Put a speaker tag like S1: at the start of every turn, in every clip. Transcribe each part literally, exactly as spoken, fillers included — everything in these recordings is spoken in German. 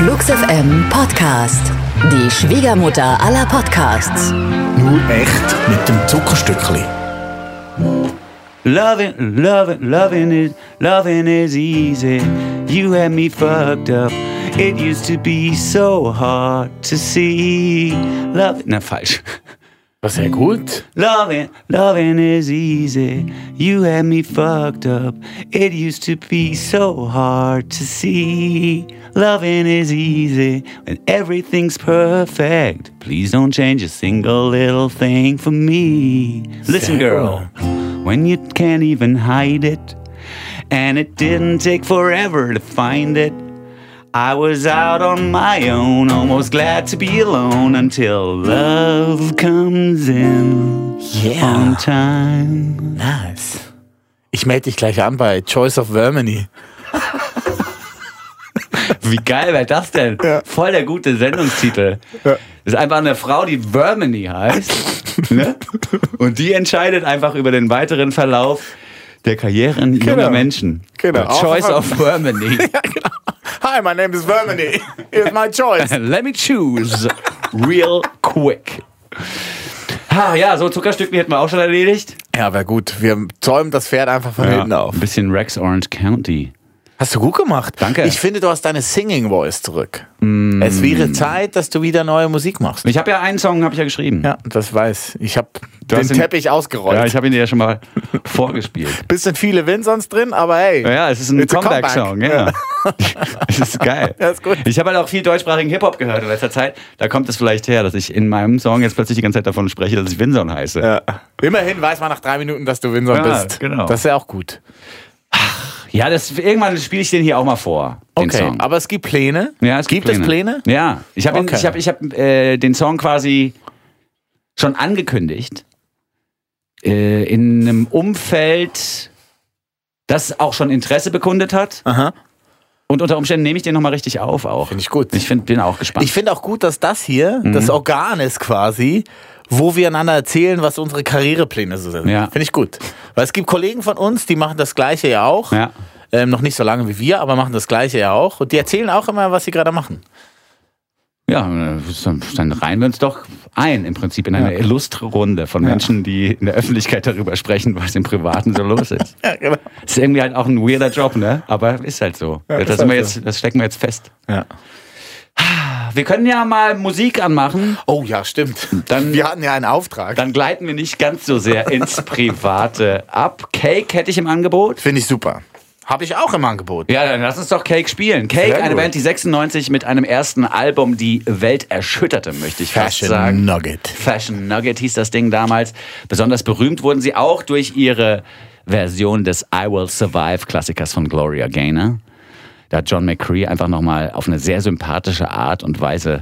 S1: Flux F M Podcast. Die Schwiegermutter aller Podcasts.
S2: Nur echt mit dem Zuckerstückli.
S3: Loving, loving, loving is, loving is easy. You had me fucked up. It used to be so hard to see. Love, na falsch.
S2: War sehr gut.
S3: Loving, loving is easy. You had me fucked up. It used to be so hard to see. Loving is easy when everything's perfect. Please don't change a single little thing for me. Listen, girl, when you can't even hide it, and it didn't take forever to find it. I was out on my own, almost glad to be alone until love comes in
S2: Yeah.
S3: on time.
S2: Nice. Ich melde dich gleich an bei Choice of Vermony.
S3: Wie geil wäre das denn?
S2: Ja.
S3: Voll der gute Sendungstitel.
S2: Ja.
S3: Das ist einfach eine Frau, die Vermony heißt. Ne? Und die entscheidet einfach über den weiteren Verlauf der Karrieren junger
S2: Genau.
S3: Menschen.
S2: Genau.
S3: The Choice
S2: Auch-
S3: of Vermony.
S2: Ja, genau. Hi, my name is Vermony. Here's my choice.
S3: Let me choose. Real quick. Ha, ja, so Zuckerstückchen hätten wir auch schon erledigt.
S2: Ja, wäre gut. Wir zäumen das Pferd einfach von hinten auf.
S3: Ein bisschen Rex Orange County.
S2: Hast du gut gemacht.
S3: Danke.
S2: Ich finde, du hast deine Singing Voice zurück. Mm. Es wäre Zeit, dass du wieder neue Musik machst.
S3: Ich habe ja einen Song, habe ich ja geschrieben.
S2: Ja, das weiß. Ich habe den
S3: hast ihn-
S2: Teppich ausgerollt.
S3: Ja, ich habe ihn dir ja schon mal vorgespielt.
S2: Bisschen viele Vinsons drin, aber hey.
S3: Ja, ja, es ist ein
S2: It's a
S3: Comeback-Song. Ja. Es ist geil.
S2: Ja, ist gut.
S3: Ich habe halt auch viel deutschsprachigen Hip-Hop gehört in letzter Zeit. Da kommt es vielleicht her, dass ich in meinem Song jetzt plötzlich die ganze Zeit davon spreche, dass ich Vinson heiße.
S2: Ja. Immerhin weiß man nach drei Minuten, dass du Vinson
S3: Ja,
S2: bist.
S3: genau.
S2: Das ist ja auch gut.
S3: Ja, das, irgendwann spiele ich den hier auch mal vor, den
S2: Okay,
S3: Song.
S2: aber es gibt Pläne.
S3: Ja, es gibt,
S2: gibt es Pläne?
S3: Ja, ich habe
S2: Okay.
S3: ich hab, ich hab, äh, den Song quasi schon angekündigt. Äh, in einem Umfeld, das auch schon Interesse bekundet hat.
S2: Aha.
S3: Und unter Umständen nehme ich den nochmal richtig auf auch.
S2: Finde ich gut.
S3: Ich find, bin auch gespannt.
S2: Ich finde auch gut, dass das hier
S3: Mhm.
S2: das Organ ist quasi, wo wir einander erzählen, was unsere Karrierepläne so sind.
S3: Ja.
S2: Finde ich gut. Weil es gibt Kollegen von uns, die machen das Gleiche ja auch.
S3: Ja.
S2: Ähm, noch nicht so lange wie wir, aber machen das Gleiche ja auch. Und die erzählen auch immer, was sie gerade machen.
S3: Ja, dann reihen wir uns doch ein, im Prinzip in eine
S2: Ja.
S3: illustre Runde von Menschen, die in der Öffentlichkeit darüber sprechen, was im Privaten so los ist.
S2: Ja, genau.
S3: Ist irgendwie halt auch ein weirder Job, ne? Aber ist halt so.
S2: Ja,
S3: das,
S2: ist
S3: sind wir
S2: halt
S3: jetzt, das stecken wir jetzt fest.
S2: Ja.
S3: Wir können ja mal Musik anmachen,
S2: Oh ja, stimmt.
S3: Dann-
S2: wir hatten ja einen Auftrag.
S3: dann gleiten wir nicht ganz so sehr ins Private ab. Cake hätte ich im Angebot.
S2: Finde ich super. Habe ich auch im Angebot.
S3: Ja, dann lass uns doch Cake spielen. Cake,
S2: Sehr
S3: eine
S2: gut.
S3: Band, die sechsundneunzig mit einem ersten Album die Welt erschütterte, möchte ich fast
S2: Fashion
S3: sagen.
S2: Nugget.
S3: Fashion Nugget hieß das Ding damals. Besonders berühmt wurden sie auch durch ihre Version des I Will Survive Klassikers von Gloria Gaynor. Da hat John McCree einfach nochmal auf eine sehr sympathische Art und Weise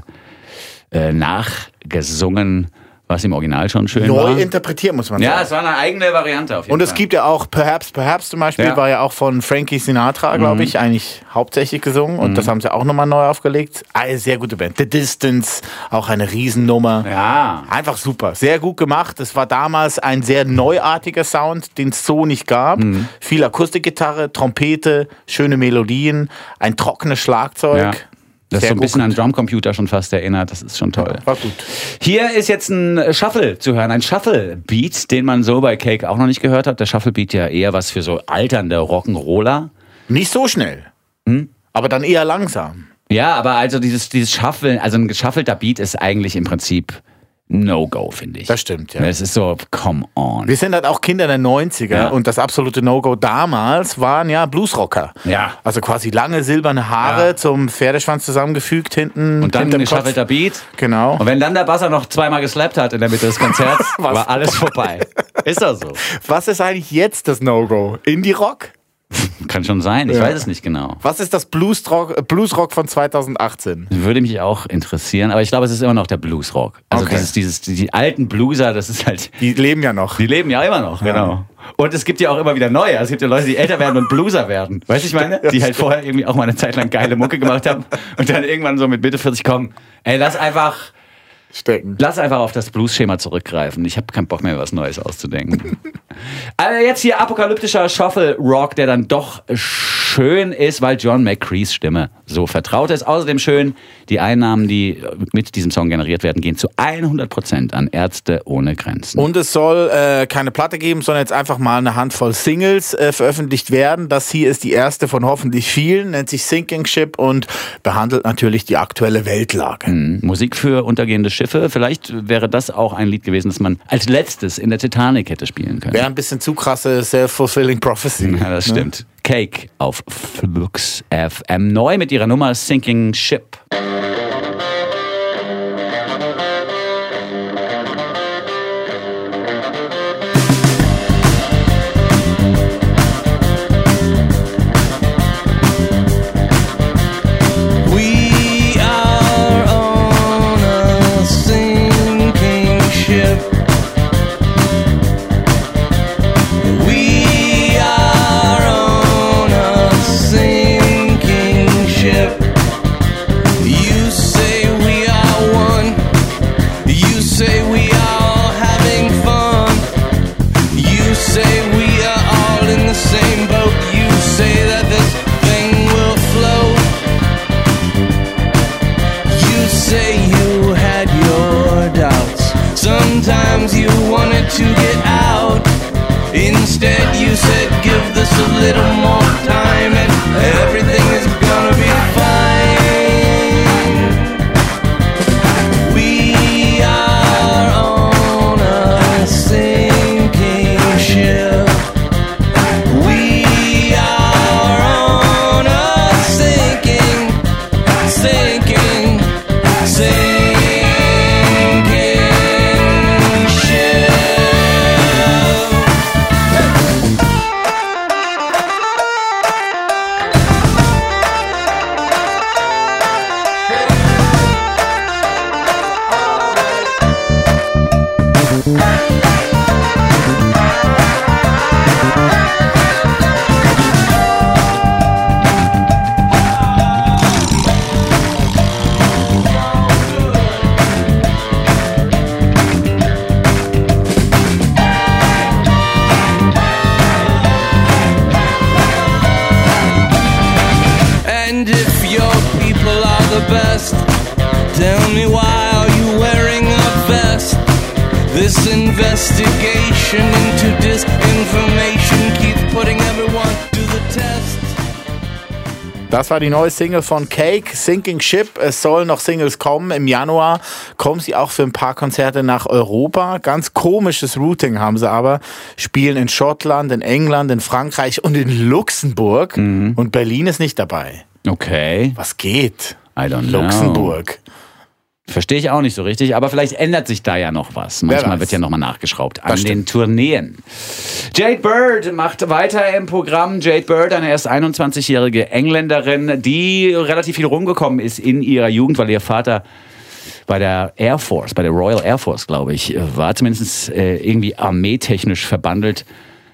S3: äh, nachgesungen, was im Original schon schön
S2: Neu
S3: war.
S2: interpretiert, muss man
S3: Ja,
S2: sagen.
S3: es war eine eigene Variante auf jeden
S2: Und
S3: Fall.
S2: es gibt ja auch Perhaps, Perhaps zum Beispiel,
S3: Ja.
S2: war ja auch von Frankie Sinatra, glaube ich, eigentlich hauptsächlich gesungen. Und das haben sie auch nochmal neu aufgelegt. Eine sehr gute Band. The Distance, auch eine Riesennummer.
S3: Ja.
S2: Einfach super. Sehr gut gemacht. Es war damals ein sehr neuartiger Sound, den es so nicht gab. Viel Akustikgitarre, Trompete, schöne Melodien, ein trockenes Schlagzeug.
S3: Ja. Das
S2: Sehr
S3: so ein bisschen
S2: gut.
S3: an Drumcomputer schon fast erinnert. Das ist schon toll.
S2: War gut.
S3: Hier ist jetzt ein Shuffle zu hören, ein Shuffle-Beat, den man so bei Cake auch noch nicht gehört hat. Der Shuffle-Beat ja eher was für so alternde Rock'n'Roller.
S2: Nicht so schnell, aber dann eher langsam.
S3: Ja, aber also dieses, dieses Shuffle, also ein geschuffelter Beat ist eigentlich im Prinzip No-Go, finde ich.
S2: Das stimmt, ja.
S3: Es ist so, come on.
S2: Wir sind halt auch Kinder der neunziger
S3: Ja.
S2: und das absolute No-Go damals waren ja Bluesrocker.
S3: Ja.
S2: Also quasi lange silberne Haare
S3: Ja.
S2: zum Pferdeschwanz zusammengefügt hinten.
S3: Und dann ein
S2: hinterm Kopf.
S3: geschuffelter Beat.
S2: Genau.
S3: Und wenn dann der Basser noch zweimal geslappt hat in der Mitte des Konzerts, war alles vorbei. Ist doch so.
S2: Was ist eigentlich jetzt das No-Go? Indie-Rock?
S3: Kann schon sein, ich
S2: Ja.
S3: weiß es nicht genau.
S2: Was ist das Bluesrock, äh, Bluesrock von zweitausendachtzehn?
S3: Würde mich auch interessieren, aber ich glaube, es ist immer noch der Bluesrock. Also
S2: Okay.
S3: dieses, dieses, die, die alten Blueser, das ist halt,
S2: Die leben ja noch.
S3: die leben ja immer noch, genau. Und es gibt ja auch immer wieder neue. Also es gibt ja Leute, die älter werden und Blueser werden. Weißt du, ich meine? Die halt vorher irgendwie auch mal eine Zeit lang geile Mucke gemacht haben und dann irgendwann so mit Mitte vierzig kommen. Ey, lass einfach,
S2: Stecken.
S3: lass einfach auf das Blues-Schema zurückgreifen. Ich habe keinen Bock mehr, was Neues auszudenken. Also jetzt hier apokalyptischer Shuffle-Rock, der dann doch schön ist, weil John McCrees Stimme so vertraut ist. Außerdem schön, die Einnahmen, die mit diesem Song generiert werden, gehen zu hundert Prozent an Ärzte ohne Grenzen.
S2: Und es soll äh, keine Platte geben, sondern jetzt einfach mal eine Handvoll Singles äh, veröffentlicht werden. Das hier ist die erste von hoffentlich vielen, nennt sich Sinking Ship und behandelt natürlich die aktuelle Weltlage.
S3: Mhm. Musik für untergehende Schiffe. Vielleicht wäre das auch ein Lied gewesen, das man als letztes in der Titanic hätte spielen können.
S2: Wäre ein bisschen zu krasse Self-Fulfilling Prophecy.
S3: Ja, das stimmt. Ne? Cake auf Flux F M. Neu mit ihrer Nummer Sinking Ship.
S4: Sometimes you wanted to get out. Instead you said give this a little more time and everything is gonna be fine. We are on a sinking ship. We are on a sinking, sinking, sinking. And if your people are the best, tell me why are you wearing a vest? This investigation into disinformation keeps putting everyone to the test.
S2: Das war die neue Single von Cake, Sinking Ship. Es sollen noch Singles kommen. Im Januar kommen sie auch für ein paar Konzerte nach Europa. Ganz komisches Routing haben sie aber. Spielen in Schottland, in England, in Frankreich und in Luxemburg. Mhm. Und Berlin ist nicht dabei.
S3: Okay.
S2: Was geht?
S3: I don't know.
S2: Luxemburg.
S3: Verstehe ich auch nicht so richtig, aber vielleicht ändert sich da ja noch was. Manchmal wird ja nochmal nachgeschraubt an den Tourneen. Jade Bird macht weiter im Programm. Jade Bird, eine erst einundzwanzigjährige Engländerin, die relativ viel rumgekommen ist in ihrer Jugend, weil ihr Vater bei der Air Force, bei der Royal Air Force, glaube ich, war zumindest äh, irgendwie armeetechnisch verbandelt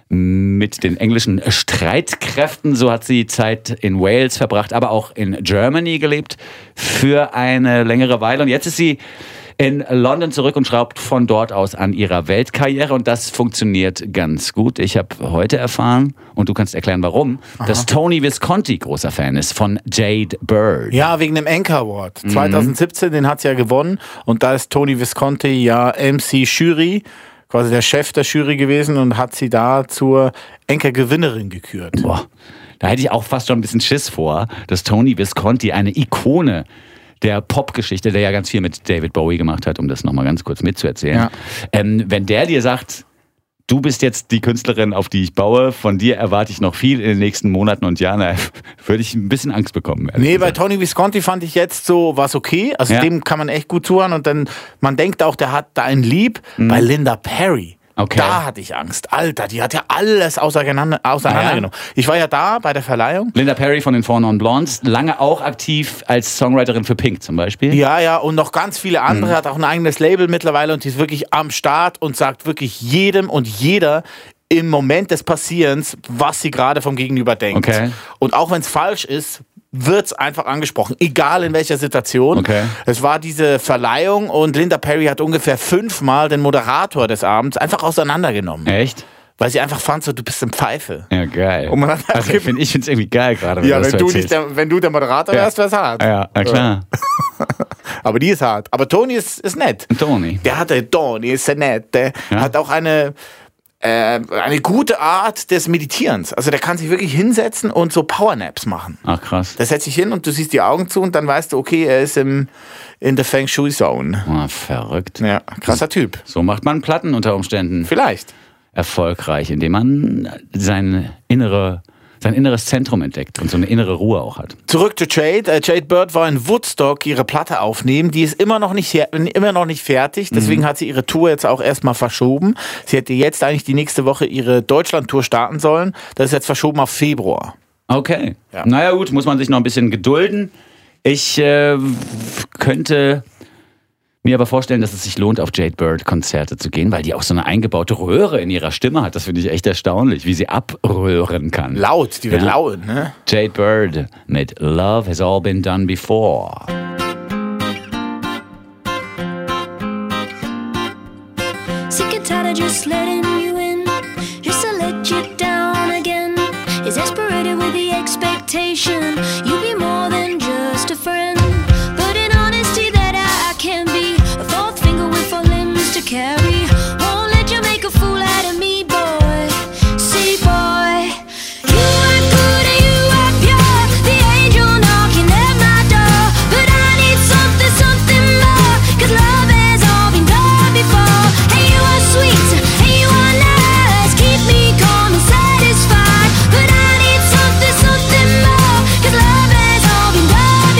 S3: mit den englischen Streitkräften. So hat sie Zeit in Wales verbracht, aber auch in Germany gelebt für eine längere Weile. Und jetzt ist sie in London zurück und schraubt von dort aus an ihrer Weltkarriere. Und das funktioniert ganz gut. Ich habe heute erfahren, und du kannst erklären, warum, Aha. dass Tony Visconti großer Fan ist von Jade Bird.
S2: Ja, wegen dem Anchor Award. Mhm. zwanzig siebzehn, den hat sie ja gewonnen. Und da ist Tony Visconti ja M C Jury, quasi der Chef der Jury gewesen und hat sie da zur Anchor-Gewinnerin gekürt.
S3: Boah, da hätte ich auch fast schon ein bisschen Schiss vor, dass Tony Visconti, eine Ikone der Popgeschichte, der ja ganz viel mit David Bowie gemacht hat, um das nochmal ganz kurz mitzuerzählen, ja. ähm, wenn der dir sagt, du bist jetzt die Künstlerin, auf die ich baue, von dir erwarte ich noch viel in den nächsten Monaten und Jahren, da würde ich ein bisschen Angst bekommen.
S2: Nee, gesagt. Bei Tony Visconti fand ich jetzt so, war es okay, also ja. dem kann man echt gut zuhören und dann, man denkt auch, der hat da ein Lieb. Mhm. Bei Linda Perry. Okay. Da hatte ich Angst. Alter, die hat ja alles auseinander, auseinandergenommen. Ja. Ich war ja da bei der Verleihung.
S3: Linda Perry von den Four Non Blondes, lange auch aktiv als Songwriterin für Pink zum Beispiel.
S2: Ja, ja, und noch ganz viele andere, mhm. hat auch ein eigenes Label mittlerweile und die ist wirklich am Start und sagt wirklich jedem und jeder im Moment des Passierens, was sie gerade vom Gegenüber denkt. Okay. Und auch wenn es falsch ist, wird's einfach angesprochen, egal in welcher Situation. Okay. Es war diese Verleihung und Linda Perry hat ungefähr fünfmal den Moderator des Abends einfach auseinandergenommen.
S3: Echt?
S2: Weil sie einfach fand, so, du bist eine Pfeife.
S3: Ja, geil.
S2: Und man hat
S3: also ich finde es irgendwie geil gerade, wenn
S2: ja,
S3: du das
S2: wenn
S3: so
S2: du, nicht der, wenn du der Moderator
S3: Ja.
S2: wärst, wär's hart.
S3: Ja, na klar.
S2: Aber die ist hart. Aber Toni ist, ist nett.
S3: Toni.
S2: Der hat, der Toni ist sehr nett. Der
S3: Ja.
S2: hat auch eine, äh, eine gute Art des Meditierens. Also der kann sich wirklich hinsetzen und so Powernaps machen.
S3: Ach, krass.
S2: Der setzt sich hin und du siehst die Augen zu und dann weißt du, okay, er ist im, in der Feng Shui Zone.
S3: Oh, verrückt.
S2: Ja, krasser Typ.
S3: So macht man Platten unter Umständen
S2: Vielleicht.
S3: erfolgreich, indem man sein, innere, sein inneres Zentrum entdeckt und so eine innere Ruhe auch hat.
S2: Zurück zu Jade. Äh, Jade Bird war in Woodstock ihre Platte aufnehmen. Die ist immer noch nicht, her- immer noch nicht fertig. Deswegen mhm. hat sie ihre Tour jetzt auch erstmal verschoben. Sie hätte jetzt eigentlich die nächste Woche ihre Deutschland-Tour starten sollen. Das ist jetzt verschoben auf Februar.
S3: Okay.
S2: Ja.
S3: Naja gut, muss man sich noch ein bisschen gedulden. Ich äh, könnte mir aber vorstellen, dass es sich lohnt, auf Jade Bird Konzerte zu gehen, weil die auch so eine eingebaute Röhre in ihrer Stimme hat. Das finde ich echt erstaunlich, wie sie abröhren kann.
S2: Laut, die wird
S3: Ja.
S2: laut, ne?
S3: Jade Bird mit Love Has All Been Done Before.
S5: Sick and tired of just letting you in, just to let you down again. Exasperated with the expectation you'll be more than just a friend. But in honesty that I, I can be a fourth finger with four limbs to carry. Won't let you make a fool out of me, boy. See, boy, you are good and you are pure, the angel knocking at my door. But I need something, something more, 'cause love has all been done before. And you are sweet and you are nice, keep me calm and satisfied. But I need something, something more, 'cause love has all been done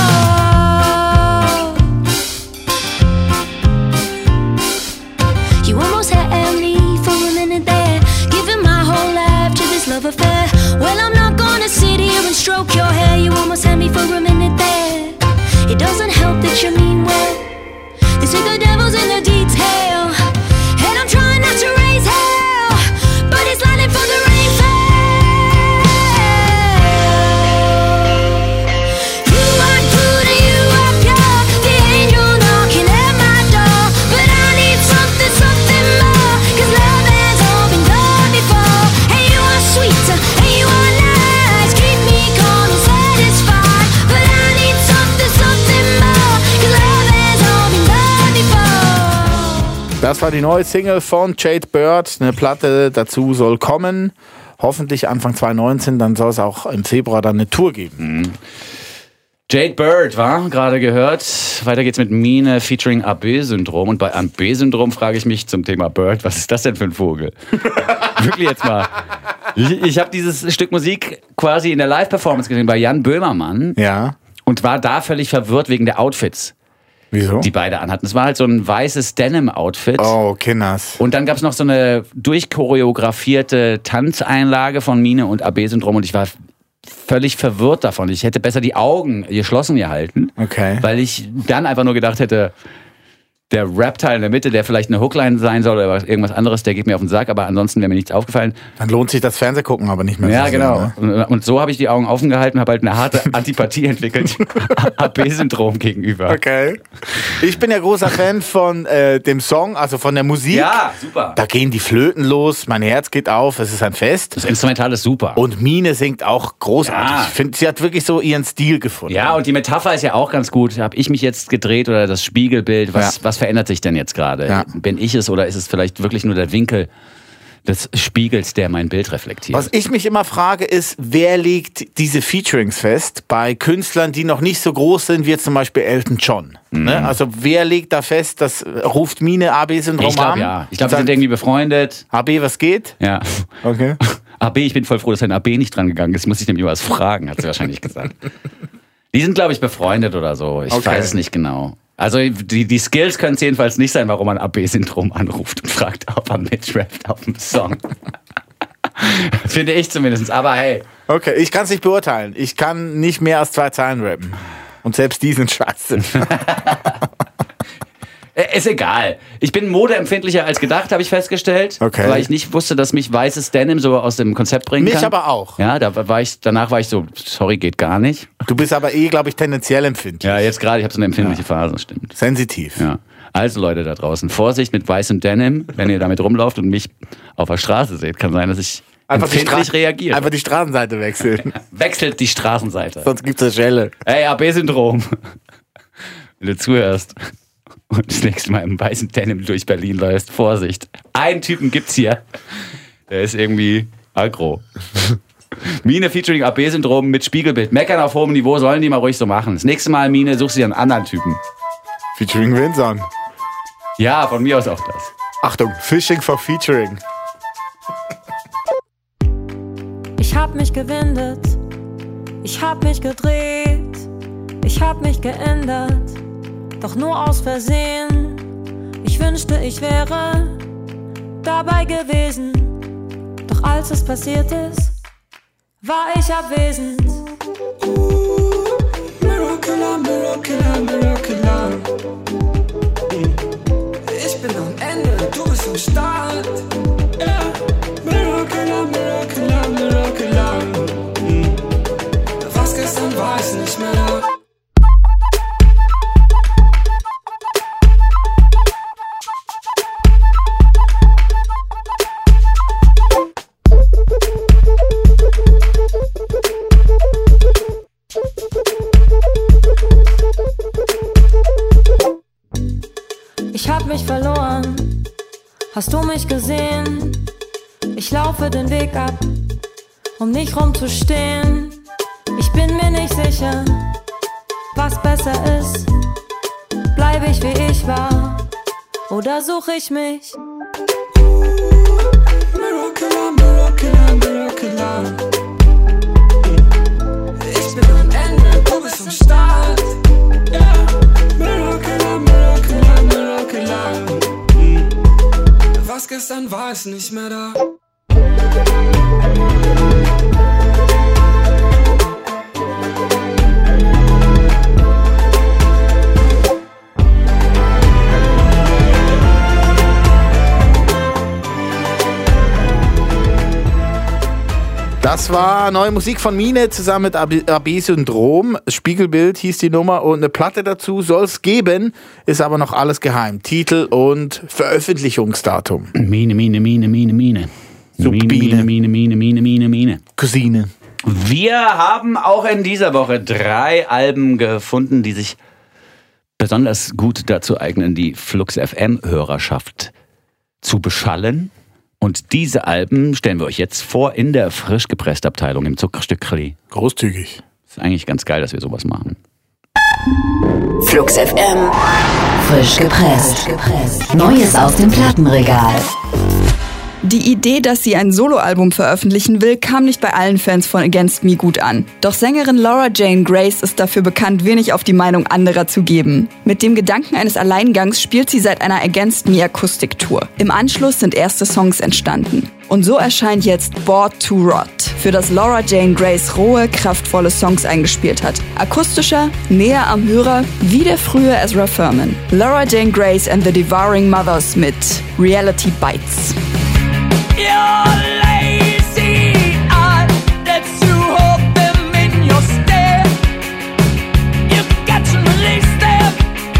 S5: before. You almost had me for a minute there, giving my whole life to this love affair. Well, I'm not gonna sit here and stroke your hair. You almost had me for a minute there. It doesn't help that you mean well. They say the devil's in the detail, and I'm trying not to raise hell, but it's lightning from the rain fell. You are good and you are pure, the angel knocking at my door. But I need something, something more, 'cause love has all been done before. And you are sweet and you are nice, keep me calm and satisfied. But I need something, something more, 'cause love has all been done before.
S2: Das war die neue Single von Jade Bird. Eine Platte dazu soll kommen. Hoffentlich Anfang zwanzig neunzehn. Dann soll es auch im Februar dann eine Tour geben.
S3: Jade Bird, war gerade gehört. Weiter geht's mit Mine featuring A B-Syndrom. Und bei A B-Syndrom frage ich mich zum Thema Bird, was ist das denn für ein Vogel? Wirklich jetzt mal. Ich, ich habe dieses Stück Musik quasi in der Live-Performance gesehen bei Jan Böhmermann
S2: Ja.
S3: und war da völlig verwirrt wegen der Outfits,
S2: Wieso?
S3: die beide anhatten. Es war halt so ein weißes Denim-Outfit.
S2: Oh, Kinders.
S3: Und dann gab es noch so eine durchchoreografierte Tanzeinlage von Mine und A B-Syndrom und ich war völlig verwirrt davon. Ich hätte besser die Augen geschlossen gehalten,
S2: Okay.
S3: weil ich dann einfach nur gedacht hätte, der Rap-Teil in der Mitte, der vielleicht eine Hookline sein soll oder irgendwas anderes, der geht mir auf den Sack, aber ansonsten wäre mir nichts aufgefallen.
S2: Dann lohnt sich das Fernsehgucken aber nicht mehr.
S3: Ja,
S2: so sehr,
S3: genau.
S2: ne?
S3: Und, und so habe ich die Augen offen gehalten, habe halt eine harte Antipathie entwickelt A B-Syndrom gegenüber.
S2: Okay. Ich bin ja großer Fan von äh, dem Song, also von der Musik.
S3: Ja, super.
S2: Da gehen die Flöten los, mein Herz geht auf, es ist ein Fest.
S3: Das Instrumental ist super.
S2: Und Mine singt auch großartig.
S3: Ja.
S2: Ich finde, sie hat wirklich so ihren Stil gefunden.
S3: Ja, und die Metapher ist ja auch ganz gut. Habe ich mich jetzt gedreht oder das Spiegelbild? Was,
S2: Ja.
S3: was verändert sich denn jetzt gerade?
S2: Ja.
S3: Bin ich es oder ist es vielleicht wirklich nur der Winkel des Spiegels, der mein Bild reflektiert?
S2: Was ich mich immer frage, ist, wer legt diese Featurings fest bei Künstlern, die noch nicht so groß sind, wie jetzt zum Beispiel Elton John?
S3: Mhm.
S2: Ne? Also wer legt da fest, das ruft Mine A B-Syndrom an?
S3: Ich glaube ja. Ich glaube, wir
S2: Sagt,
S3: sind irgendwie befreundet.
S2: A B, was geht?
S3: Ja.
S2: Okay.
S3: A B, ich bin voll froh, dass ein A B nicht dran gegangen ist. Muss ich nämlich was fragen, hat sie wahrscheinlich gesagt. Die sind, glaube ich, befreundet oder so. Ich
S2: Okay.
S3: weiß es nicht genau. Also die, die Skills können es jedenfalls nicht sein, warum man A B-Syndrom anruft und fragt, ob er mitrappt auf dem Song. Finde ich zumindest. Aber hey.
S2: Okay, ich kann es nicht beurteilen. Ich kann nicht mehr als zwei Zeilen rappen. Und selbst die sind scheiße.
S3: Ist egal. Ich bin modeempfindlicher als gedacht, habe ich festgestellt.
S2: Okay.
S3: Weil ich nicht wusste, dass mich weißes Denim so aus dem Konzept bringen
S2: Mich
S3: kann.
S2: aber auch.
S3: Ja, da war ich, danach war ich so, sorry, geht gar nicht.
S2: Du bist aber eh, glaube ich, tendenziell empfindlich.
S3: Ja, jetzt gerade, ich habe so eine empfindliche Phase, stimmt.
S2: Sensitiv.
S3: Ja. Also Leute da draußen, Vorsicht mit weißem Denim, wenn ihr damit rumlauft und mich auf der Straße seht. Kann sein, dass ich
S2: einfach
S3: empfindlich
S2: die
S3: reagiere.
S2: Einfach die Straßenseite wechseln.
S3: Wechselt die Straßenseite.
S2: Sonst gibt's eine Schelle.
S3: Ey, A B-Syndrom. Wenn du zuhörst und das nächste Mal im weißen Denim durch Berlin läufst, Vorsicht. Einen Typen gibt's hier, der ist irgendwie aggro. Mine featuring A B-Syndrom mit Spiegelbild. Meckern auf hohem Niveau sollen die mal ruhig so machen. Das nächste Mal, Mine, suchst du dir einen anderen Typen.
S2: Featuring Vincent.
S3: Ja, von mir aus auch das.
S2: Achtung, Fishing for Featuring.
S6: Ich hab mich gewindet, ich hab mich gedreht, ich hab mich geändert, doch nur aus Versehen. Ich wünschte, ich wäre dabei gewesen, doch als es passiert ist, war ich abwesend. Miracular, Miracular, Miracular. Ich bin am Ende, du bist am Start. Yeah. Miracular, Miracular, Miracular. Was gestern war, ist nicht mehr da. Ich hab mich verloren, hast du mich gesehen? Ich laufe den Weg ab, um nicht rumzustehen. Ich bin mir nicht sicher, was besser ist. Bleib ich wie ich war, oder suche ich mich? Miracular, Miracular, Miracular. Ich bin am Ende, du bist am Start. Yeah. Miracular, Miracular, Miracular. Was gestern war, ist nicht mehr da.
S2: Das war neue Musik von Mine zusammen mit A B-Syndrom. Spiegelbild hieß die Nummer und eine Platte dazu soll es geben, ist aber noch alles geheim. Titel und Veröffentlichungsdatum.
S3: Mine, Mine, Mine, Mine, Mine.
S2: Subine.
S3: Mine, Mine, Mine, Mine, Mine, Mine.
S2: Cousine.
S3: Wir haben auch in dieser Woche drei Alben gefunden, die sich besonders gut dazu eignen, die Flux F M-Hörerschaft zu beschallen. Und diese Alben stellen wir euch jetzt vor in der frisch gepresst Abteilung im Zuckerstückli.
S2: Großzügig.
S3: Ist eigentlich ganz geil, dass wir sowas machen.
S1: Flux F M. Frisch gepresst. Neues aus dem Plattenregal.
S7: Die Idee, dass sie ein Soloalbum veröffentlichen will, kam nicht bei allen Fans von Against Me gut an. Doch Sängerin Laura Jane Grace ist dafür bekannt, wenig auf die Meinung anderer zu geben. Mit dem Gedanken eines Alleingangs spielt sie seit einer Against Me Akustiktour. Im Anschluss sind erste Songs entstanden. Und so erscheint jetzt Bored to Rot, für das Laura Jane Grace rohe, kraftvolle Songs eingespielt hat. Akustischer, näher am Hörer, wie der frühe Ezra Furman. Laura Jane Grace and the Devouring Mothers mit Reality Bites.
S4: You're lazy, I let you hold them in your stare. You've got to release them.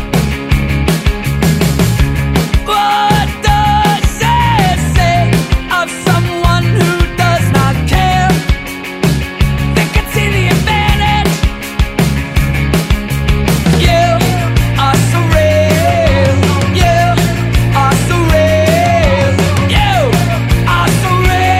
S4: What does it say of someone who does not care? They can see the advantage. You are so real. You are so real. You are so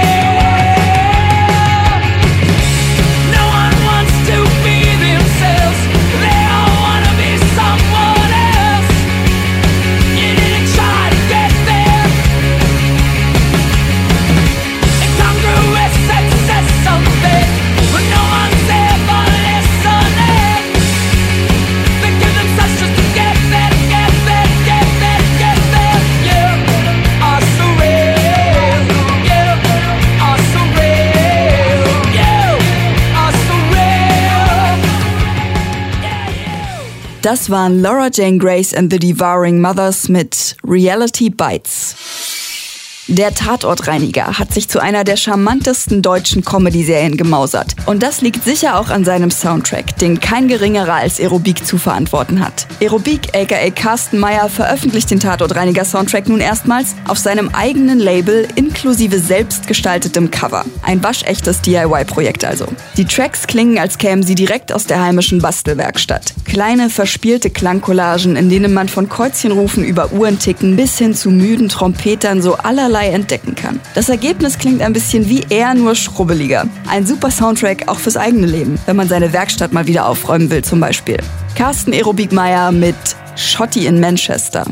S7: Das waren Laura Jane Grace and the Devouring Mothers mit Reality Bites. Der Tatortreiniger hat sich zu einer der charmantesten deutschen Comedy-Serien gemausert. Und das liegt sicher auch an seinem Soundtrack, den kein geringerer als Aerobik zu verantworten hat. Aerobik aka Carsten Meyer veröffentlicht den Tatortreiniger-Soundtrack nun erstmals auf seinem eigenen Label inklusive selbstgestaltetem Cover. Ein waschechtes D I Y-Projekt also. Die Tracks klingen, als kämen sie direkt aus der heimischen Bastelwerkstatt. Kleine, verspielte Klangcollagen, in denen man von Kreuzchenrufen über Uhrenticken bis hin zu müden Trompetern so allerlei entdecken kann. Das Ergebnis klingt ein bisschen wie eher nur schrubbeliger. Ein super Soundtrack auch fürs eigene Leben, wenn man seine Werkstatt mal wieder aufräumen will zum Beispiel. Carsten Aerobik Meyer mit Shotty in Manchester.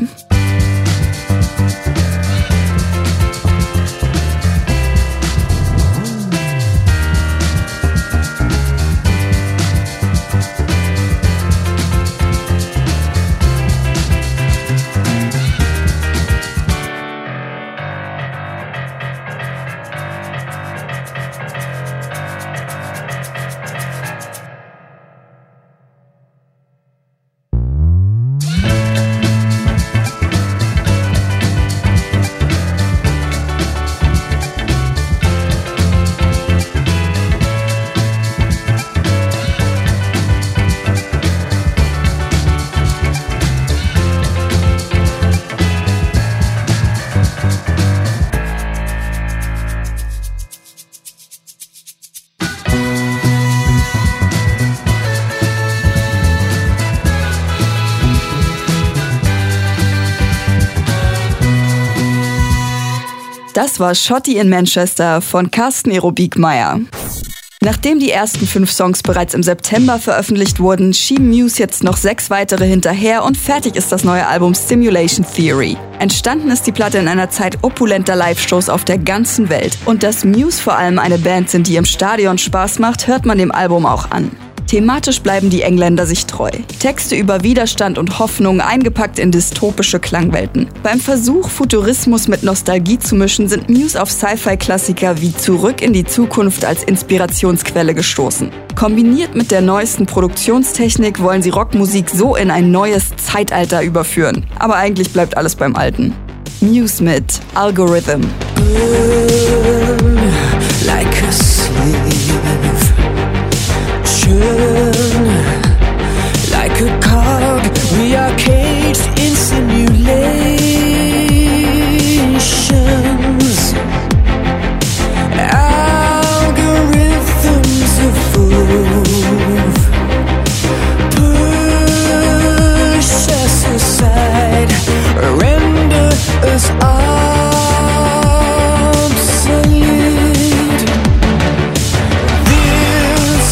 S7: Das war Shotty in Manchester von Carsten Aerobik Meyer. Nachdem die ersten fünf Songs bereits im September veröffentlicht wurden, schieben Muse jetzt noch sechs weitere hinterher und fertig ist das neue Album Simulation Theory. Entstanden ist die Platte in einer Zeit opulenter Live-Shows auf der ganzen Welt. Und dass Muse vor allem eine Band sind, die im Stadion Spaß macht, hört man dem Album auch an. Thematisch bleiben die Engländer sich treu. Texte über Widerstand und Hoffnung eingepackt in dystopische Klangwelten. Beim Versuch, Futurismus mit Nostalgie zu mischen, sind Muse auf Sci-Fi-Klassiker wie Zurück in die Zukunft als Inspirationsquelle gestoßen. Kombiniert mit der neuesten Produktionstechnik wollen sie Rockmusik so in ein neues Zeitalter überführen. Aber eigentlich bleibt alles beim Alten. Muse mit Algorithm.
S8: Like a slave. Like a cog, we are caged in simulations. Algorithms evolve, push us aside, render us obsolete. This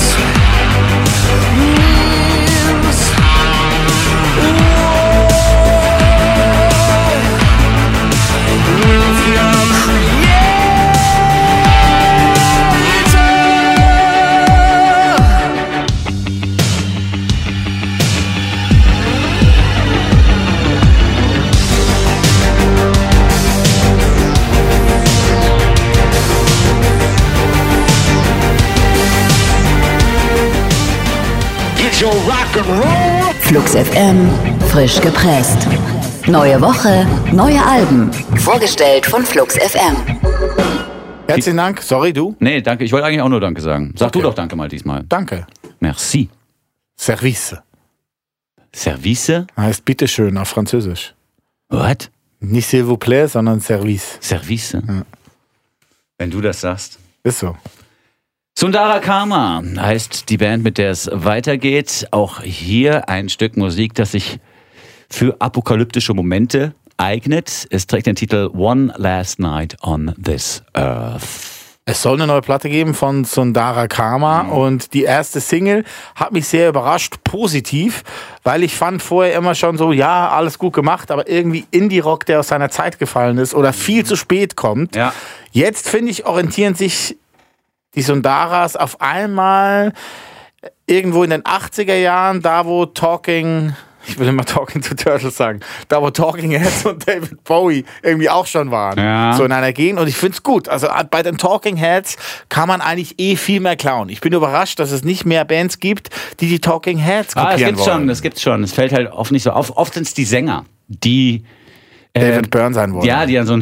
S1: Flux F M, frisch gepresst. Neue Woche, neue Alben. Vorgestellt von Flux F M.
S2: Herzlichen Dank. Sorry, du?
S3: Nee, danke. Ich wollte eigentlich auch nur Danke sagen. Sag
S2: Okay.
S3: du doch Danke mal diesmal.
S2: Danke.
S3: Merci.
S2: Service
S3: Service?
S2: heißt bitteschön auf Französisch.
S3: What?
S2: Nicht s'il vous plaît, sondern Service.
S3: Service? Wenn du das sagst.
S2: Ist so.
S3: Sundara Karma heißt die Band, mit der es weitergeht. Auch hier ein Stück Musik, das sich für apokalyptische Momente eignet. Es trägt den Titel One Last Night on This Earth.
S2: Es soll eine neue Platte geben von Sundara Karma mhm. und die erste Single hat mich sehr überrascht, positiv, weil ich fand vorher immer schon so, ja, alles gut gemacht, aber irgendwie Indie-Rock, der aus seiner Zeit gefallen ist oder viel zu spät kommt.
S3: Ja.
S2: Jetzt, finde ich, orientieren sich die Sundaras auf einmal irgendwo in den achtziger Jahren, da wo Talking, ich will immer Talking to Turtles sagen, da wo Talking Heads und David Bowie irgendwie auch schon waren,
S3: ja.
S2: so in einer Gegend, und ich finde es gut. Also bei den Talking Heads kann man eigentlich eh viel mehr klauen. Ich bin überrascht, dass es nicht mehr Bands gibt, die die Talking Heads kopieren
S3: ah, es gibt's
S2: wollen.
S3: schon, es gibt's schon. Es fällt halt oft nicht so auf. Oft sind es die Sänger, die
S2: David äh, Byrne sein wollen.
S3: Ja, die dann so ein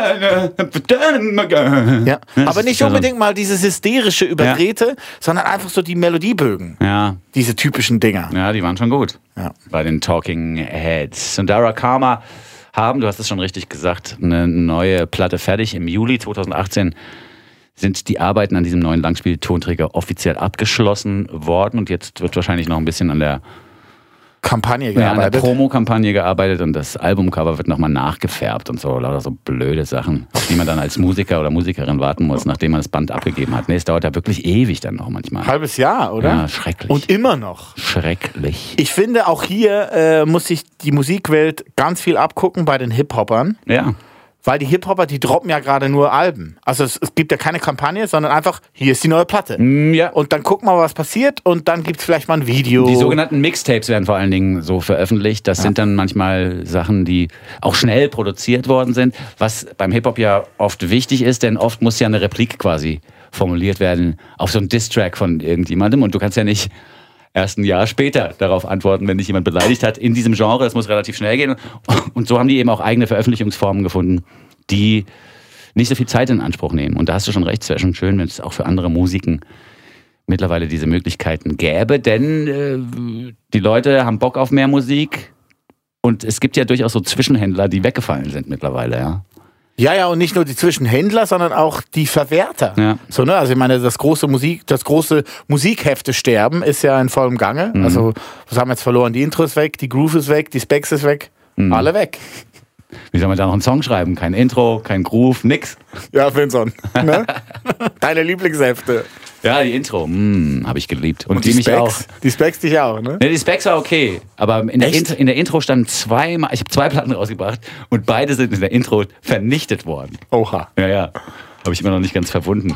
S2: ja. Aber nicht unbedingt mal dieses hysterische, überdrehte, ja. sondern einfach so die Melodiebögen.
S3: Ja.
S2: Diese typischen Dinger.
S3: Ja, die waren schon gut.
S2: Ja.
S3: Bei den Talking Heads. Sundara Karma haben, du hast es schon richtig gesagt, eine neue Platte fertig. Im Juli zweitausendachtzehn sind die Arbeiten an diesem neuen Langspieltonträger offiziell abgeschlossen worden und jetzt wird wahrscheinlich noch ein bisschen an der
S2: Kampagne
S3: gearbeitet. Ja, an der
S2: Promo-Kampagne
S3: gearbeitet und das Albumcover wird nochmal nachgefärbt und so, lauter so blöde Sachen, auf die man dann als Musiker oder Musikerin warten muss, nachdem man das Band abgegeben hat. Nee, es dauert ja wirklich ewig dann noch manchmal.
S2: Halbes Jahr, oder?
S3: Ja, schrecklich.
S2: Und immer noch.
S3: Schrecklich.
S2: Ich finde, auch hier äh, muss sich die Musikwelt ganz viel abgucken bei den Hip-Hoppern.
S3: Ja.
S2: Weil die Hip-Hopper, die droppen ja gerade nur Alben. Also es, es gibt ja keine Kampagne, sondern einfach, hier ist die neue Platte.
S3: Mm, ja.
S2: Und dann gucken wir, was passiert und dann gibt es vielleicht mal ein Video.
S3: Die sogenannten Mixtapes werden vor allen Dingen so veröffentlicht. Das ja. sind dann manchmal Sachen, die auch schnell produziert worden sind, was beim Hip-Hop ja oft wichtig ist, denn oft muss ja eine Replik quasi formuliert werden auf so einen Diss-Track von irgendjemandem und du kannst ja nicht erst ein Jahr später darauf antworten, wenn dich jemand beleidigt hat in diesem Genre. Das muss relativ schnell gehen. Und so haben die eben auch eigene Veröffentlichungsformen gefunden, die nicht so viel Zeit in Anspruch nehmen. Und da hast du schon recht, es wäre schon schön, wenn es auch für andere Musiken mittlerweile diese Möglichkeiten gäbe. Denn äh, die Leute haben Bock auf mehr Musik. Und es gibt ja durchaus so Zwischenhändler, die weggefallen sind mittlerweile, ja.
S2: Ja, ja, und nicht nur die Zwischenhändler, sondern auch die Verwerter.
S3: Ja.
S2: So, ne? Also ich meine, das große Musik, das große Musikhefte-Sterben ist ja in vollem Gange. Mhm. Also, was haben wir jetzt verloren? Die Intro ist weg, die Groove ist weg, die Specs ist weg. Mhm. Alle weg.
S3: Wie soll man da noch einen Song schreiben? Kein Intro, kein Groove, nix.
S2: Ja, Finson. Ne? Deine Lieblingshefte.
S3: Ja, die Intro, hm, habe ich geliebt. Und,
S2: und die, die Specs? Auch. Die Specs dich auch, ne?
S3: Ne, die Specs war okay. Aber in der, Intro, in der Intro standen zweimal, ich habe zwei Platten rausgebracht und beide sind in der Intro vernichtet worden.
S2: Oha.
S3: Ja, ja. Habe ich immer noch nicht ganz verwunden.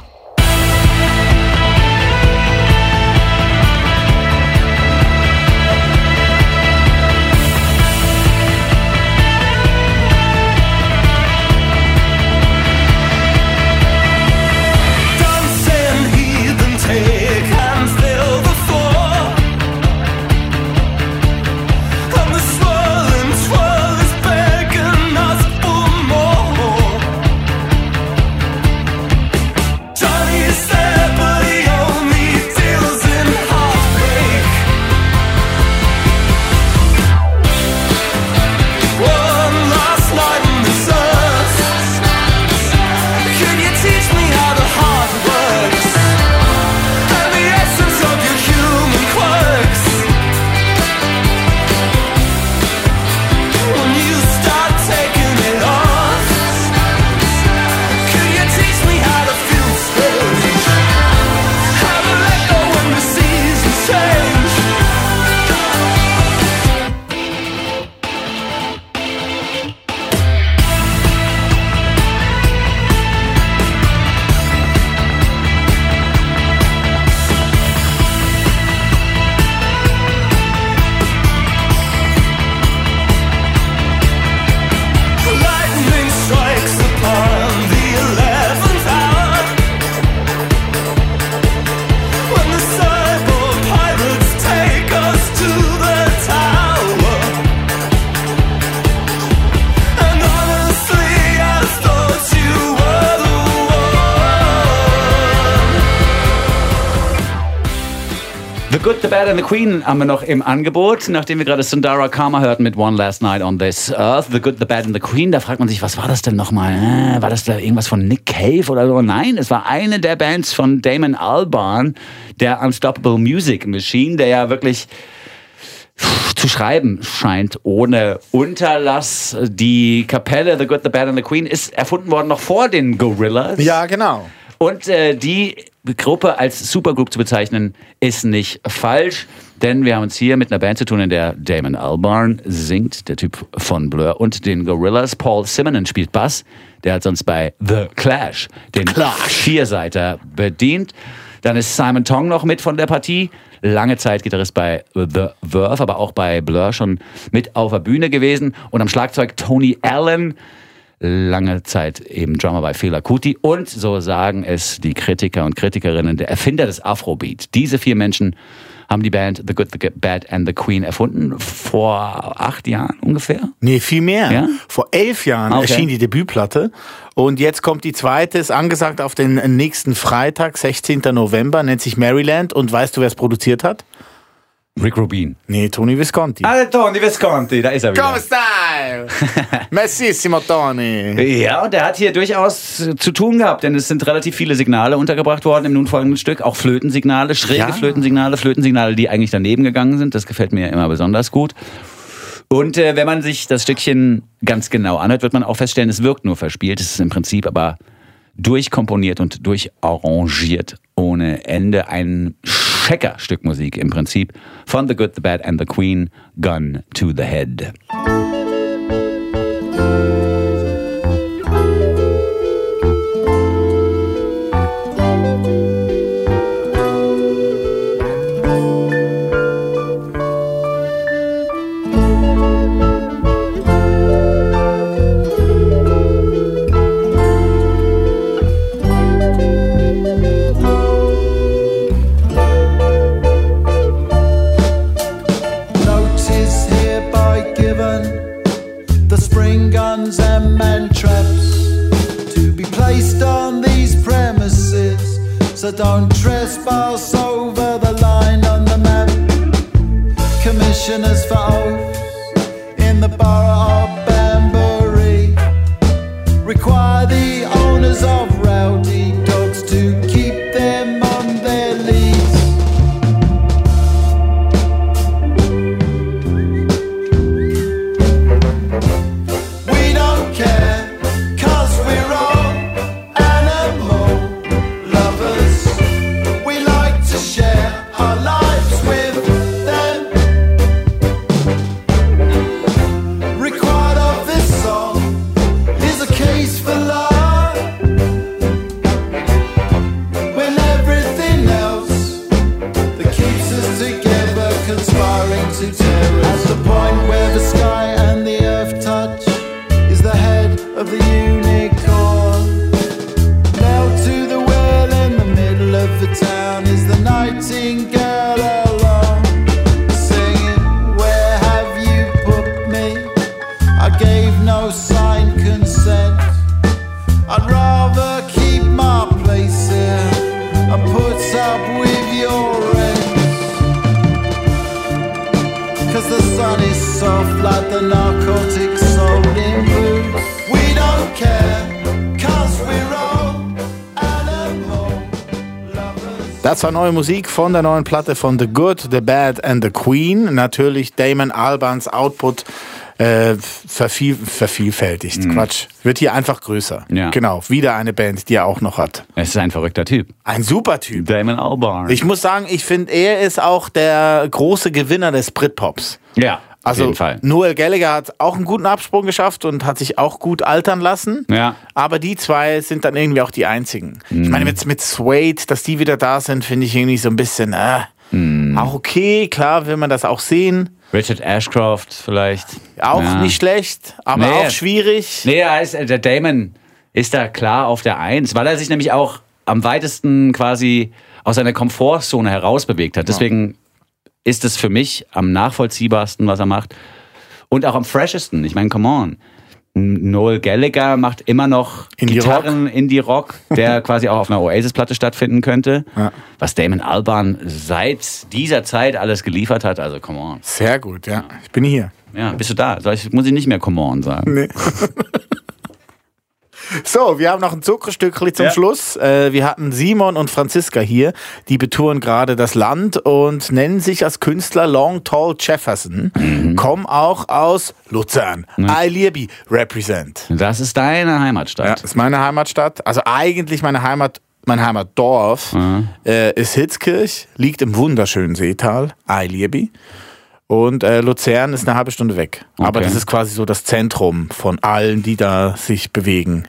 S3: The Good, The Bad and The Queen haben wir noch im Angebot, nachdem wir gerade Sundara Karma hörten mit One Last Night on This Earth. The Good, The Bad and The Queen, da fragt man sich, was war das denn nochmal? Äh, war das da irgendwas von Nick Cave oder so? Nein, es war eine der Bands von Damon Albarn, der Unstoppable Music Machine, der ja wirklich zu schreiben scheint ohne Unterlass. Die Kapelle The Good, The Bad and The Queen ist erfunden worden noch vor den Gorillaz.
S2: Ja, genau.
S3: Und äh, die Gruppe als Supergroup zu bezeichnen, ist nicht falsch, denn wir haben uns hier mit einer Band zu tun, in der Damon Albarn singt, der Typ von Blur, und den Gorillaz. Paul Simonon spielt Bass, der hat sonst bei The Clash den Clash. Vierseiter bedient. Dann ist Simon Tong noch mit von der Partie, lange Zeit Gitarrist bei The Verve, aber auch bei Blur schon mit auf der Bühne gewesen. Und am Schlagzeug Tony Allen, lange Zeit eben Drummer bei Fela Kuti und so sagen es die Kritiker und Kritikerinnen, der Erfinder des Afrobeat. Diese vier Menschen haben die Band The Good, The Bad and The Queen erfunden, vor acht Jahren ungefähr?
S2: Nee, viel mehr.
S3: Ja?
S2: Vor elf Jahren
S3: okay.
S2: erschien die Debütplatte und jetzt kommt die zweite, ist angesagt auf den nächsten Freitag, sechzehnten November, nennt sich Maryland und weißt du, wer es produziert hat?
S3: Rick Rubin.
S2: Nee, Tony Visconti.
S3: Ah, Tony Visconti, da ist er wieder.
S2: Come stai? Messissimo, Tony.
S3: Ja, und er hat hier durchaus zu tun gehabt, denn es sind relativ viele Signale untergebracht worden im nun folgenden Stück. Auch Flötensignale, schräge ja. Flötensignale, Flötensignale, die eigentlich daneben gegangen sind. Das gefällt mir immer besonders gut. Und äh, wenn man sich das Stückchen ganz genau anhört, wird man auch feststellen, es wirkt nur verspielt. Es ist im Prinzip aber durchkomponiert und durcharrangiert ohne Ende. Ein Checker-Stück Musik im Prinzip von The Good, The Bad and The Queen, Gun to the Head.
S9: So don't trespass over the line on the map. Commissioners for oaths in the borough of Banbury require the owners of rowdy dogs to keep them on their leads. We don't care, 'cause we're all animal lovers. We like to share our lives with them. Required of this song is a case for love, when everything else that keeps us together conspiring to tear us. At the point where the sky and the earth touch is the head of the unicorn. Now to the well in the middle of the town is the nightingale alone, singing, where have you put me? I gave no signed consent. I'd rather keep my place here and put up with your rent. 'Cause the sun is soft like the narcotics sold in boots. We don't care, 'cause we're all animal lovers.
S2: Das war neue Musik von der neuen Platte von The Good, The Bad and The Queen. Natürlich Damon Albans Output äh, verviel, vervielfältigt. Quatsch. Wird hier einfach größer.
S3: Ja.
S2: Genau. Wieder eine Band, die er auch noch hat.
S3: Es ist ein verrückter Typ.
S2: Ein super Typ.
S3: Damon Albarn.
S2: Ich muss sagen, ich finde, er ist auch der große Gewinner des Britpops.
S3: ja, auf
S2: Also
S3: jeden Fall.
S2: Noel Gallagher hat auch einen guten Absprung geschafft und hat sich auch gut altern lassen.
S3: Ja.
S2: Aber die zwei sind dann irgendwie auch die einzigen. Ich meine, jetzt mit Suede, dass die wieder da sind, finde ich irgendwie so ein bisschen äh, auch okay. Klar will man das auch sehen.
S3: Richard Ashcroft vielleicht.
S2: Auch
S3: ja.
S2: nicht schlecht, aber
S3: Nee.
S2: auch schwierig.
S3: Nee, er ist, der Damon ist da klar auf der Eins, weil er sich nämlich auch am weitesten quasi aus seiner Komfortzone herausbewegt hat. Deswegen ist es für mich am nachvollziehbarsten, was er macht. Und auch am freshesten. Ich meine, come on. Noel Gallagher macht immer noch Gitarren, Indie-Rock, der quasi auch auf einer Oasis-Platte stattfinden könnte.
S2: Ja.
S3: Was Damon Albarn seit dieser Zeit alles geliefert hat, also come on.
S2: Sehr gut, ja. Ich bin hier.
S3: Ja, bist du da? Soll ich, muss ich nicht mehr come on sagen?
S2: Nee. So, wir haben noch ein Zuckerstückchen zum
S3: Ja.
S2: Schluss. Äh, wir hatten Simon und Franziska hier, die betouren gerade das Land und nennen sich als Künstler Long Tall Jefferson,
S3: Mhm.
S2: kommen auch aus Luzern. I Liebe represent.
S3: Das ist deine Heimatstadt.
S2: Ja, das ist meine Heimatstadt. Also eigentlich meine Heimat, mein Heimatdorf
S3: Mhm.
S2: äh, ist Hitzkirch, liegt im wunderschönen Seetal, I Liebe. Und äh, Luzern ist eine halbe Stunde weg. Aber
S3: Okay.
S2: das ist quasi so das Zentrum von allen, die da sich bewegen.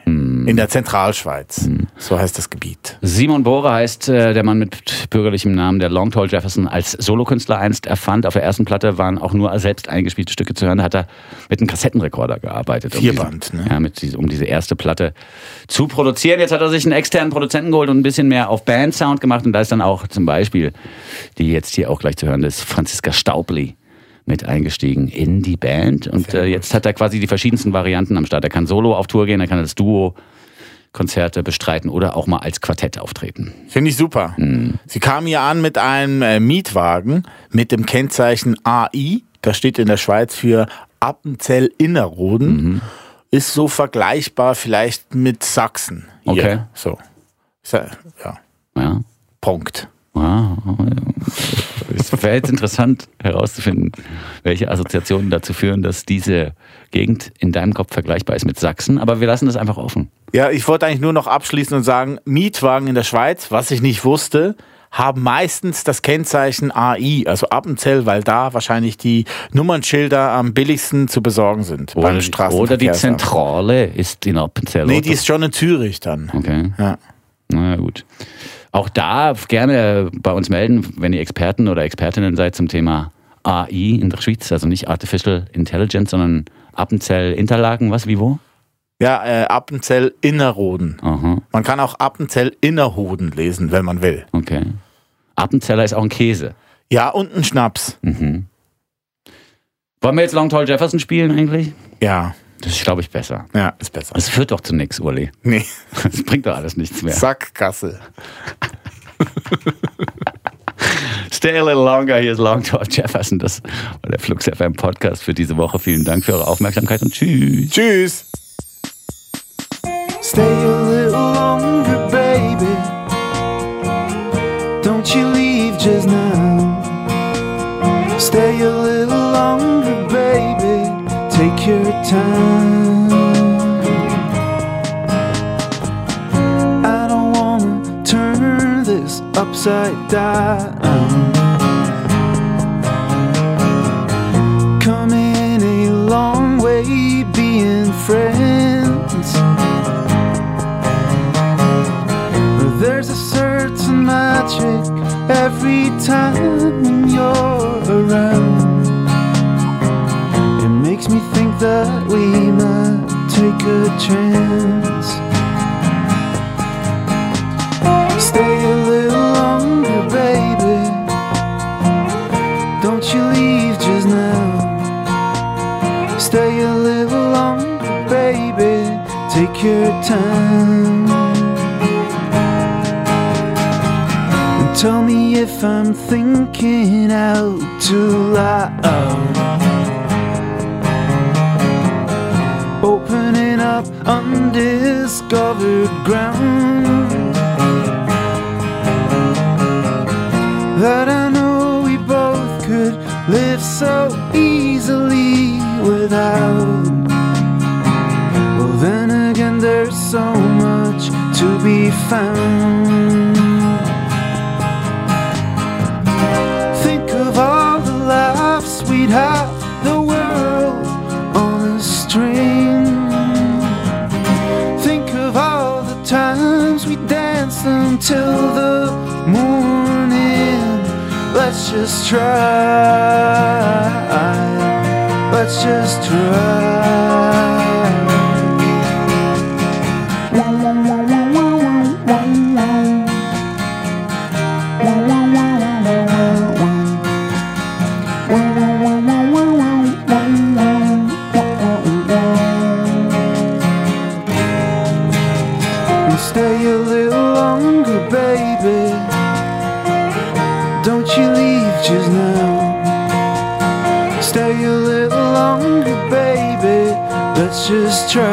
S2: Mhm. In der Zentralschweiz. Mhm. So heißt das Gebiet.
S10: Simon Bohre heißt äh, der Mann mit bürgerlichem Namen, der Long Tall Jefferson als Solokünstler einst erfand. Auf der ersten Platte waren auch nur selbst eingespielte Stücke zu hören. Da hat er mit einem Kassettenrekorder gearbeitet.
S2: Vierband,
S10: um
S2: ne?
S10: Ja, mit, um diese erste Platte zu produzieren. Jetzt hat er sich einen externen Produzenten geholt und ein bisschen mehr auf Bandsound gemacht. Und da ist dann auch zum Beispiel, die jetzt hier auch gleich zu hören ist, Franziska Staubli mit eingestiegen in die Band. Und äh, jetzt hat er quasi die verschiedensten Varianten am Start. Er kann solo auf Tour gehen, er kann als Duo Konzerte bestreiten oder auch mal als Quartett auftreten.
S2: Finde ich super. Mhm. Sie kam hier an mit einem äh, Mietwagen mit dem Kennzeichen A I. Das steht in der Schweiz für Appenzell-Innerrhoden. Mhm. Ist so vergleichbar vielleicht mit Sachsen. Hier.
S10: Okay.
S2: So. Ja.
S10: Ja.
S2: Punkt.
S10: Ja. Es wäre jetzt interessant herauszufinden, welche Assoziationen dazu führen, dass diese Gegend in deinem Kopf vergleichbar ist mit Sachsen. Aber wir lassen das einfach offen.
S2: Ja, ich wollte eigentlich nur noch abschließen und sagen, Mietwagen in der Schweiz, was ich nicht wusste, haben meistens das Kennzeichen A I, also Appenzell, weil da wahrscheinlich die Nummernschilder am billigsten zu besorgen sind.
S10: Oder,
S2: beim
S10: die, oder die Zentrale ist in Appenzell.
S2: Nee, die ist schon in Zürich dann.
S10: Okay.
S2: Ja.
S10: Na gut. Auch da gerne bei uns melden, wenn ihr Experten oder Expertinnen seid zum Thema A I in der Schweiz, also nicht Artificial Intelligence, sondern Appenzell Interlaken, was, wie, wo?
S2: Ja, äh, Appenzell Innerrhoden.
S10: Aha.
S2: Man kann auch Appenzell Innerrhoden lesen, wenn man will.
S10: Okay. Appenzeller ist auch ein Käse.
S2: Ja, und ein Schnaps.
S10: Mhm. Wollen wir jetzt Long Tall Jefferson spielen eigentlich?
S2: Ja.
S10: Das ist, glaube ich, besser.
S2: Ja, ist besser.
S10: Das führt doch zu nichts, Uli.
S2: Nee.
S10: Das bringt doch alles nichts mehr.
S2: Sackgasse.
S10: Stay a little longer. Hier ist Long Tall Jefferson. Das war der Flux F M Podcast für diese Woche. Vielen Dank für eure Aufmerksamkeit und tschüss.
S2: Tschüss.
S9: Stay a little longer, baby. Don't you leave just now. Stay a little longer, baby. Take your time. I don't wanna turn this upside down. Come in a long way being friends. There's a certain magic every time when you're around. It makes me think that we might take a chance. Stay a little longer, baby. Don't you leave just now. Stay a little longer, baby. Take your time. And tell me if I'm thinking out too loud. Opening up undiscovered ground that I know we both could live so easily without. Well, then again, there's so much to be found. Think of all the laughs we'd have, the world on a string. Think of all the times we danced until the morning. Let's just try. Let's just try. Stay a little longer, baby. Don't you leave just now. Stay a little longer, baby. Let's just try.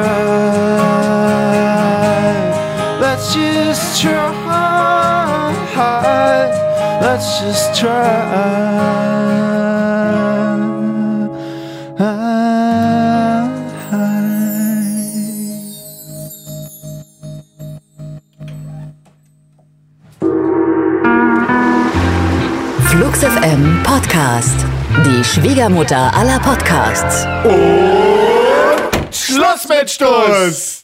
S9: Let's just try. Let's just try.
S1: Flux F M Podcast. Die Schwiegermutter aller Podcasts.
S2: Und Schluss mit Stuss!